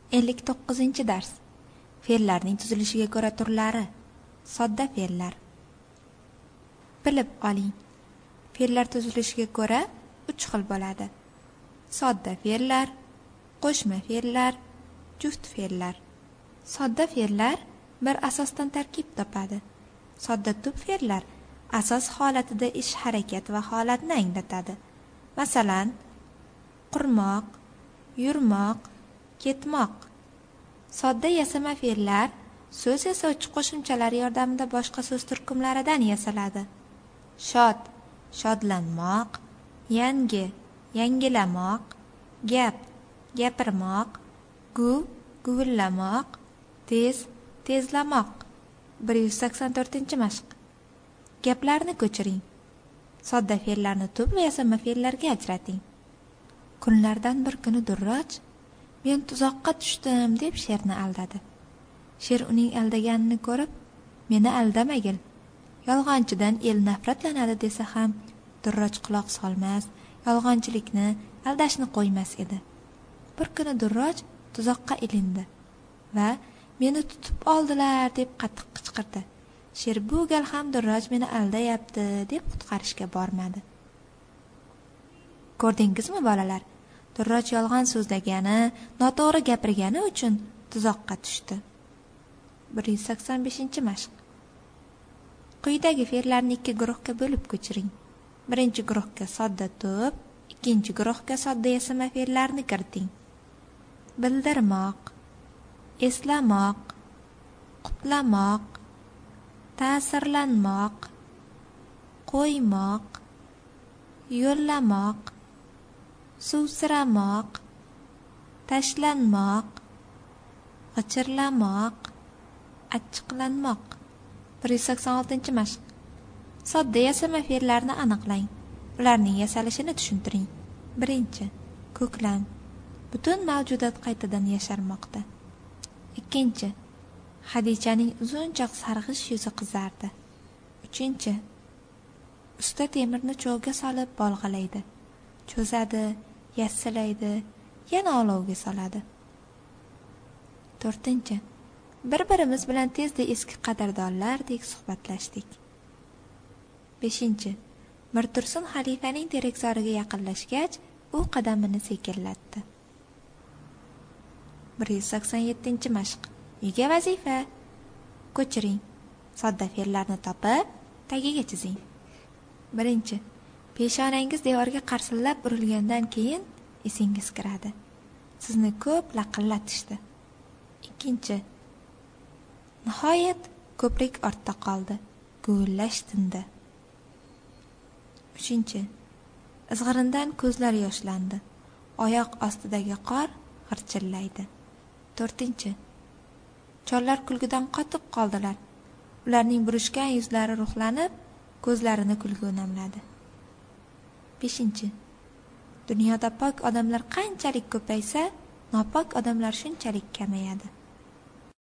59-dars. Fe'llarning tuzilishiga ko'ra turlari. Sodda fe'llar. Bilib oling. Fe'llar tuzilishiga ko'ra 3 xil bo'ladi. Sodda fe'llar, qo'shma fe'llar, juft fe'llar. Sodda fe'llar bir asosdan tarkib topadi. Sodda tub fe'llar asos holatida ish, harakat va holatni anglatadi. Masalan, qurmoq, yurmoq, ketmoq. Sodda yasama fe'llar so'z yasovchi qo'shimchalar yordamida boshqa so'z turkumlaridan yasaladi. Shod, shodlanmoq, yangi, yangilamoq, gap, gapirmoq, guvillamoq, tez, tezlamoq. 184-mashq. Gaplarni ko'chiring. Sodda fe'llarni tub va yasama fe'llarga ajrating. Kunlardan bir kuni Durroj men tuzoqqa tushdim deb sherni aldadi. Sher uning aldaganini ko'rib, meni aldamagil, yolg'onchidan el nafratlanadi desa ham Durroj quloq solmas, yolg'onchilikni, aldashni qo'ymas edi. Bir kuni Durroj tuzoqqa ilindi va meni tutib oldilar deb qattiq qichqirdi. Sher bu gal ham Durroj meni aldayapti deb qutqarishga bormadi. Ko'rdingizmi bolalar? Durroj yolg'on so'zlagani, noto'g'ri gapirgani uchun tuzoqqa tushdi. 185-mashq. Quyidagi fe'llarni 2 guruhga bo'lib ko'chiring. Birinchi guruhga sodda tub, ikkinchi guruhga sodda yasama fe'llarni kiriting. Bildirmoq, eslamoq, qutlamoq, ta'sirlanmoq, qo'ymoq, yo'llamoq, suvsiramoq, tashlanmoq, g'ichirlamoq, achchiqlanmoq. 186-mashq. Sodda yasama fe'llarni aniqlang. Ularning yasalishini tushuntiring. Birinchi, ko'klam. Butun mavjudot qaytadan yasharmoqda. Ikkinchi, Hadichaning uzunchoq sarg'ish yuzi qizardi. Uchinchi, usta temirni cho'g'ga solib bolg'alaydi. Cho'zadi, yassilaydi, yana olovga soladi. To'rtinchi, bir-birimiz bilan tezda eski qadrdonlardek suhbatlashdik. Beshinchi, Mirtursun xalifaning terakzoriga yaqinlashgach, u qadamini sekinlatdi. 187-mashq. Uyga vazifa. Ko'chiring. Sodda fe'llarni topib, tagiga chizing. Birinchi, peshonangiz devorga qarsillab urilgandan keyin esingiz kiradi. Sizni ko'p laqillatishdi. Ikkinchi, nihoyat ko'prik ortda qoldi. Guvillash tindi. Uchinchi, izg'irindan ko'zlar yoshlandi. Oyoq ostidagi qor g'irchillaydi. To'rtinchi, chollar kulgidan qotib qoldilar. Ularning burishgan yuzlari ruhlanib, ko'zlarini kulgi namladi. Beshinchi, dunyoda pok odamlar qanchalik ko'paysa, nopok odamlar shunchalik kamayadi.